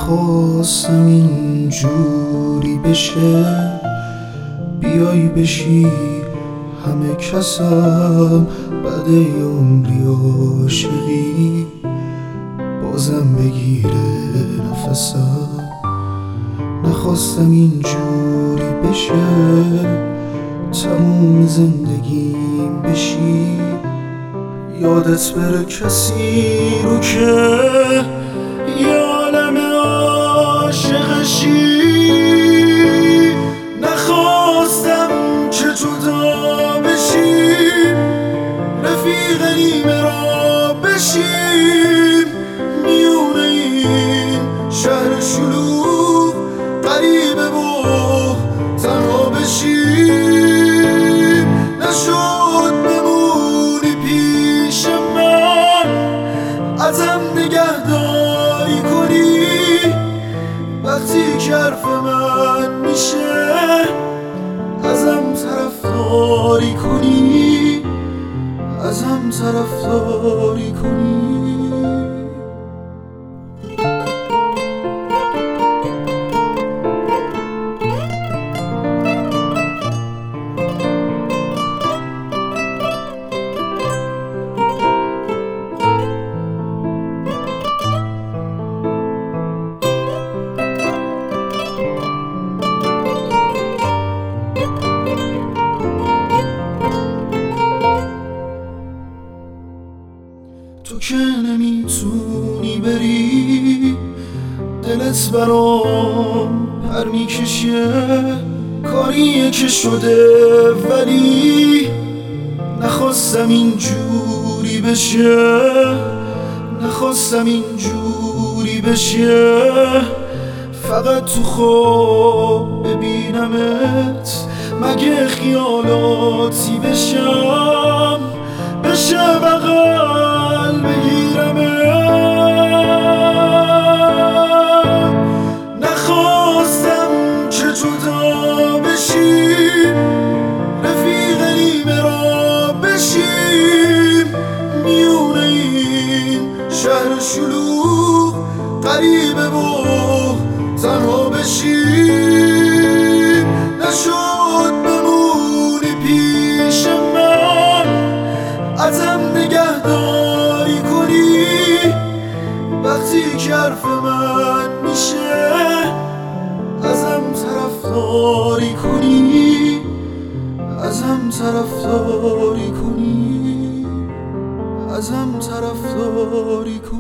نخواستم اینجوری بشه، بیای بشی همه کسم بعد عمری عاشقی بازم بگیره نفسم. نخواستم اینجوری بشه، تموم زندگیم بشی، یادت بره کسی رو که یه عالم عاشقشی. نخواستم که جدا بشیم، رفیق نیمه را بشیم، میونه این شهر شلوغ غریبه و تنها بشیم. نشد بمونی پیش من، ازم نگهداری کنی، وقتی که حرف من میشه ازم طرفداری کنی، ازم طرفداری کنی. تو که نمیتونی بری، دلت برام پر میکشه، کاریه که شده ولی نخواستم اینجوری بشه، نخواستم اینجوری بشه. فقط تو خواب ببینمت، مگه خیالاتی بشم، بشه بغل بگیرمت. نخواستم که جدا بشیم، رفیق نیمه را بشیم، میونه این شهر شلوغ غریبه و تنها بشیم. نشد بمونی پیش من، ازم نگهداری کنی، وقتی که حرف من میشه ازم طرفداری کنی، ازم طرفداری کنی، ازم طرفداری کنی.